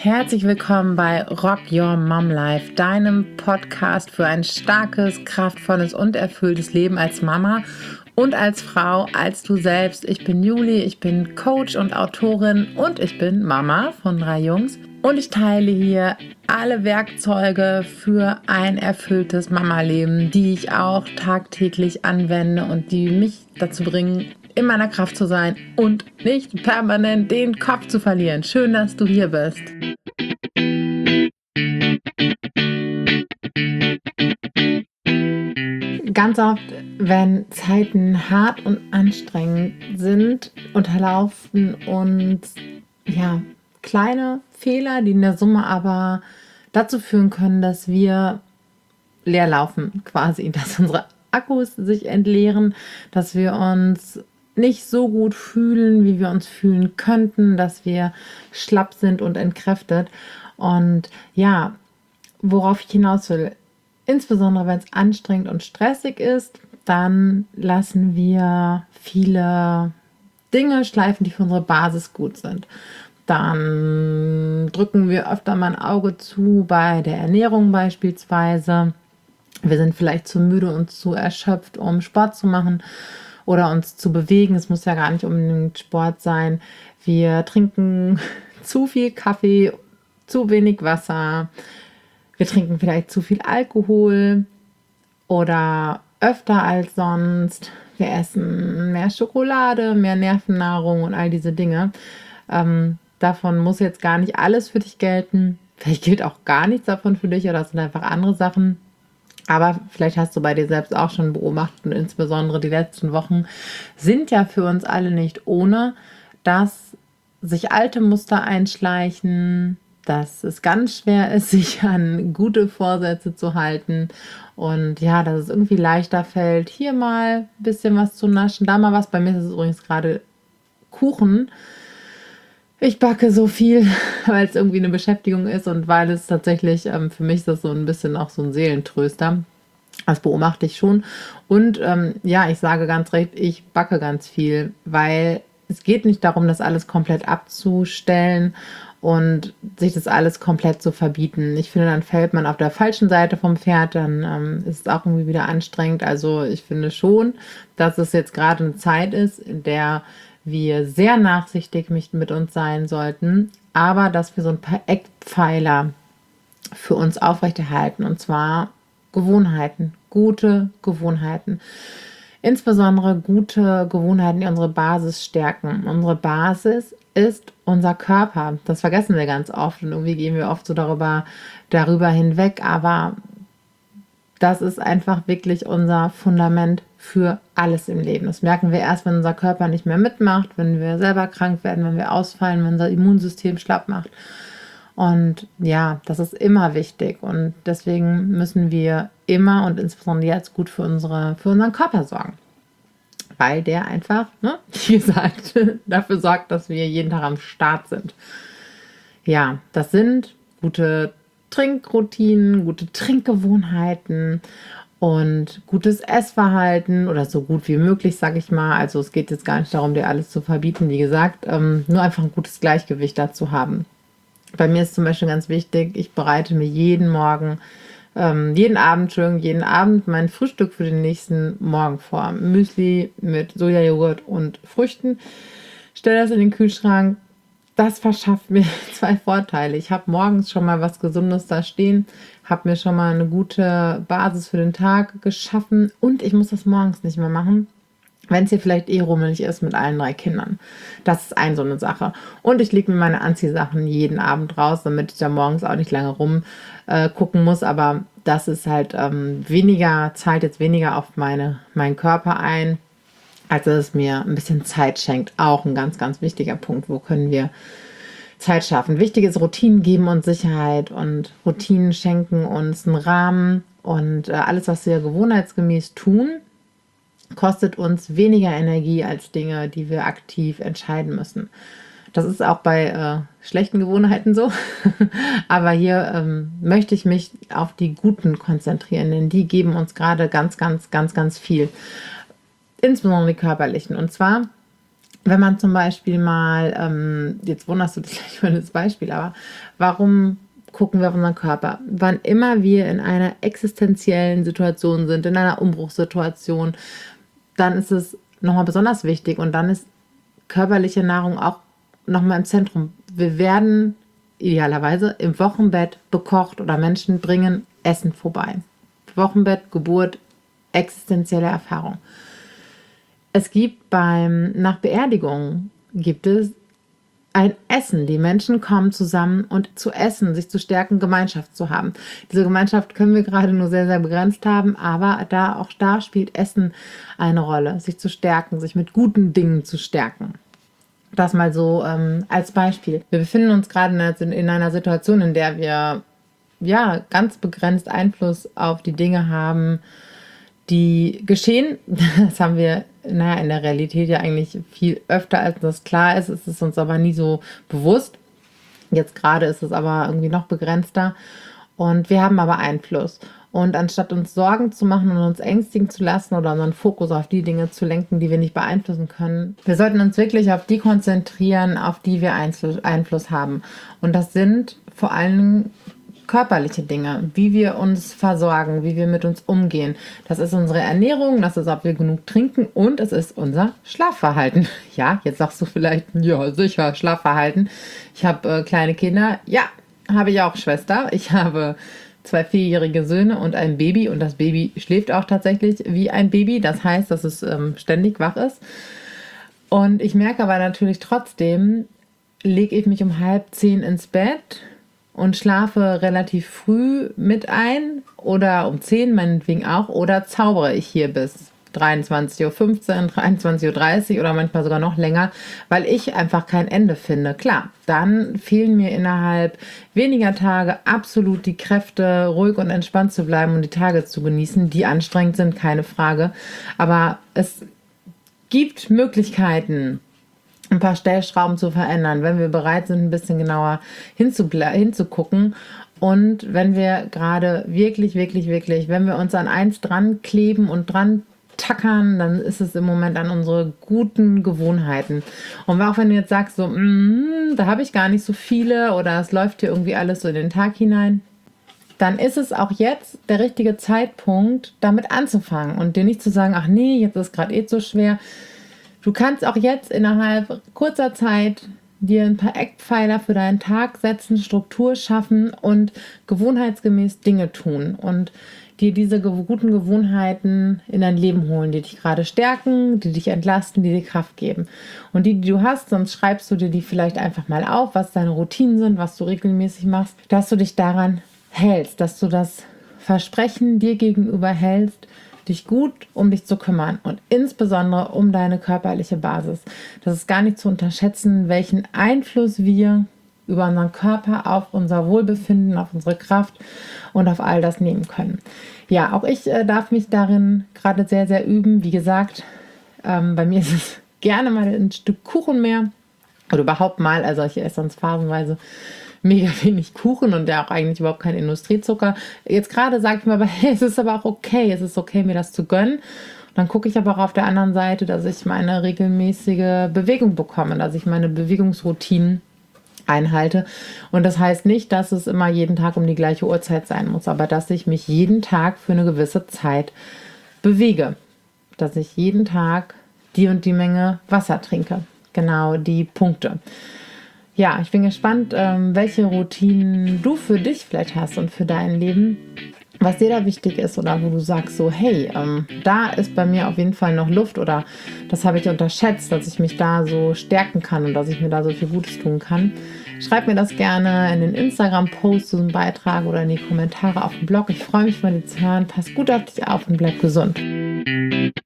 herzlich willkommen bei Rock Your Mom Life, deinem Podcast für ein starkes, kraftvolles und erfülltes Leben als Mama und als Frau, als du selbst. Ich bin Juli, ich bin Coach und Autorin und ich bin Mama von 3 Jungs. Und ich teile hier alle Werkzeuge für ein erfülltes Mama-Leben, die ich auch tagtäglich anwende und die mich dazu bringen, in meiner Kraft zu sein und nicht permanent den Kopf zu verlieren. Schön, dass du hier bist. Ganz oft, wenn Zeiten hart und anstrengend sind, unterlaufen uns kleine Fehler, die in der Summe aber dazu führen können, dass wir leer laufen quasi, dass unsere Akkus sich entleeren, dass wir uns nicht so gut fühlen, wie wir uns fühlen könnten, dass wir schlapp sind und entkräftet. Und ja, worauf ich hinaus will, insbesondere wenn es anstrengend und stressig ist, dann lassen wir viele Dinge schleifen, die für unsere Basis gut sind. Dann drücken wir öfter mal ein Auge zu bei der Ernährung beispielsweise. Wir sind vielleicht zu müde und zu erschöpft, um Sport zu machen oder uns zu bewegen. Es muss ja gar nicht unbedingt Sport sein. Wir trinken zu viel Kaffee, zu wenig Wasser. Wir trinken vielleicht zu viel Alkohol oder öfter als sonst. Wir essen mehr Schokolade, mehr Nervennahrung und all diese Dinge. Davon muss jetzt gar nicht alles für dich gelten. Vielleicht gilt auch gar nichts davon für dich oder es sind einfach andere Sachen. Aber vielleicht hast du bei dir selbst auch schon beobachtet und insbesondere die letzten Wochen sind ja für uns alle nicht ohne, dass sich alte Muster einschleichen, dass es ganz schwer ist, sich an gute Vorsätze zu halten und ja, dass es irgendwie leichter fällt, hier mal ein bisschen was zu naschen, da mal was. Bei mir ist es übrigens gerade Kuchen. Ich backe so viel, weil es irgendwie eine Beschäftigung ist und weil es tatsächlich, für mich ist das so ein bisschen auch so ein Seelentröster. Das beobachte ich schon. Und ich sage ganz recht, ich backe ganz viel, weil es geht nicht darum, das alles komplett abzustellen und sich das alles komplett zu verbieten. Ich finde, dann fällt man auf der falschen Seite vom Pferd, dann ist es auch irgendwie wieder anstrengend. Also ich finde schon, dass es jetzt gerade eine Zeit ist, in der wir sehr nachsichtig mit uns sein sollten, aber dass wir so ein paar Eckpfeiler für uns aufrechterhalten, und zwar Gewohnheiten, gute Gewohnheiten. Insbesondere gute Gewohnheiten, die unsere Basis stärken. Unsere Basis ist unser Körper. Das vergessen wir ganz oft und irgendwie gehen wir oft so darüber hinweg, aber das ist einfach wirklich unser Fundament für alles im Leben. Das merken wir erst, wenn unser Körper nicht mehr mitmacht, wenn wir selber krank werden, wenn wir ausfallen, wenn unser Immunsystem schlapp macht. Und ja, das ist immer wichtig. Und deswegen müssen wir immer und insbesondere jetzt gut für unseren Körper sorgen. Weil der einfach, wie gesagt, dafür sorgt, dass wir jeden Tag am Start sind. Ja, das sind gute Trinkroutinen, gute Trinkgewohnheiten und gutes Essverhalten oder so gut wie möglich, sage ich mal. Also es geht jetzt gar nicht darum, dir alles zu verbieten, wie gesagt, nur einfach ein gutes Gleichgewicht dazu haben. Bei mir ist zum Beispiel ganz wichtig, ich bereite mir jeden Abend mein Frühstück für den nächsten Morgen vor. Müsli mit Sojajoghurt und Früchten. Stelle das in den Kühlschrank. Das verschafft mir 2 Vorteile. Ich habe morgens schon mal was Gesundes da stehen, habe mir schon mal eine gute Basis für den Tag geschaffen und ich muss das morgens nicht mehr machen, wenn es hier vielleicht rummelig ist mit allen 3 Kindern. Das ist so eine Sache. Und ich lege mir meine Anziehsachen jeden Abend raus, damit ich da morgens auch nicht lange gucken muss. Aber das ist halt zahlt jetzt weniger auf meinen Körper ein, als dass es mir ein bisschen Zeit schenkt. Auch ein ganz, ganz wichtiger Punkt. Wo können wir Zeit schaffen? Wichtig ist, Routinen geben uns Sicherheit und Routinen schenken uns einen Rahmen. Und alles, was wir gewohnheitsgemäß tun, kostet uns weniger Energie als Dinge, die wir aktiv entscheiden müssen. Das ist auch bei schlechten Gewohnheiten so. Aber hier möchte ich mich auf die guten konzentrieren, denn die geben uns gerade ganz, ganz, ganz, ganz viel. Insbesondere die körperlichen. Und zwar Wenn man zum Beispiel mal, jetzt wunderst du dich gleich über das Beispiel, aber warum gucken wir auf unseren Körper? Wann immer wir in einer existenziellen Situation sind, in einer Umbruchssituation, dann ist es nochmal besonders wichtig und dann ist körperliche Nahrung auch nochmal im Zentrum. Wir werden idealerweise im Wochenbett bekocht oder Menschen bringen Essen vorbei. Wochenbett, Geburt, existenzielle Erfahrung. Es gibt nach Beerdigungen gibt es ein Essen. Die Menschen kommen zusammen und zu essen, sich zu stärken, Gemeinschaft zu haben. Diese Gemeinschaft können wir gerade nur sehr, sehr begrenzt haben, aber auch da spielt Essen eine Rolle, sich zu stärken, sich mit guten Dingen zu stärken. Das mal so als Beispiel. Wir befinden uns gerade in einer Situation, in der wir ja ganz begrenzt Einfluss auf die Dinge haben, die geschehen. Das haben wir in der Realität ja eigentlich viel öfter, als das klar ist. Es ist uns aber nie so bewusst. Jetzt gerade ist es aber irgendwie noch begrenzter. Und wir haben aber Einfluss. Und anstatt uns Sorgen zu machen und uns ängstigen zu lassen oder unseren Fokus auf die Dinge zu lenken, die wir nicht beeinflussen können, wir sollten uns wirklich auf die konzentrieren, auf die wir Einfluss haben. Und das sind vor allem körperliche Dinge, wie wir uns versorgen, wie wir mit uns umgehen. Das ist unsere Ernährung, das ist, ob wir genug trinken und es ist unser Schlafverhalten. Ja, jetzt sagst du vielleicht, ja sicher, Schlafverhalten. Ich habe kleine Kinder. Ja, habe ich auch, Schwester. Ich habe 2 vierjährige Söhne und ein Baby und das Baby schläft auch tatsächlich wie ein Baby. Das heißt, dass es ständig wach ist. Und ich merke aber natürlich trotzdem, lege ich mich um 9:30 ins Bett und schlafe relativ früh mit ein oder um 10 meinetwegen auch oder zaubere ich hier bis 23:15 Uhr, 23:30 Uhr oder manchmal sogar noch länger, weil ich einfach kein Ende finde. Klar, dann fehlen mir innerhalb weniger Tage absolut die Kräfte, ruhig und entspannt zu bleiben und die Tage zu genießen, die anstrengend sind, keine Frage. Aber es gibt Möglichkeiten, ein paar Stellschrauben zu verändern, wenn wir bereit sind, ein bisschen genauer hinzugucken. Und wenn wir gerade wirklich, wenn wir uns an eins dran kleben und dran tackern, dann ist es im Moment an unsere guten Gewohnheiten. Und auch wenn du jetzt sagst, so, da habe ich gar nicht so viele oder es läuft hier irgendwie alles so in den Tag hinein, dann ist es auch jetzt der richtige Zeitpunkt, damit anzufangen und dir nicht zu sagen, ach nee, jetzt ist gerade so schwer. Du kannst auch jetzt innerhalb kurzer Zeit dir ein paar Eckpfeiler für deinen Tag setzen, Struktur schaffen und gewohnheitsgemäß Dinge tun und dir diese guten Gewohnheiten in dein Leben holen, die dich gerade stärken, die dich entlasten, die dir Kraft geben. Und die du hast, sonst schreibst du dir die vielleicht einfach mal auf, was deine Routinen sind, was du regelmäßig machst, dass du dich daran hältst, dass du das Versprechen dir gegenüber hältst, dich gut um dich zu kümmern und insbesondere um deine körperliche Basis. Das ist gar nicht zu unterschätzen, welchen Einfluss wir über unseren Körper auf unser Wohlbefinden, auf unsere Kraft und auf all das nehmen können. Ja, auch ich darf mich darin gerade sehr, sehr üben. Wie gesagt, bei mir ist es gerne mal ein Stück Kuchen mehr oder überhaupt mal, also ich esse sonst phasenweise mega wenig Kuchen und der auch eigentlich überhaupt kein Industriezucker. Jetzt gerade sage ich mir aber, hey, es ist aber auch okay. Es ist okay, mir das zu gönnen. Und dann gucke ich aber auch auf der anderen Seite, dass ich meine regelmäßige Bewegung bekomme, dass ich meine Bewegungsroutinen einhalte. Und das heißt nicht, dass es immer jeden Tag um die gleiche Uhrzeit sein muss, aber dass ich mich jeden Tag für eine gewisse Zeit bewege. Dass ich jeden Tag die und die Menge Wasser trinke. Genau die Punkte. Ja, ich bin gespannt, welche Routinen du für dich vielleicht hast und für dein Leben, was dir da wichtig ist oder wo du sagst so, hey, da ist bei mir auf jeden Fall noch Luft oder das habe ich unterschätzt, dass ich mich da so stärken kann und dass ich mir da so viel Gutes tun kann. Schreib mir das gerne in den Instagram-Post zu diesem Beitrag oder in die Kommentare auf dem Blog. Ich freue mich von dir zu hören. Pass gut auf dich auf und bleib gesund.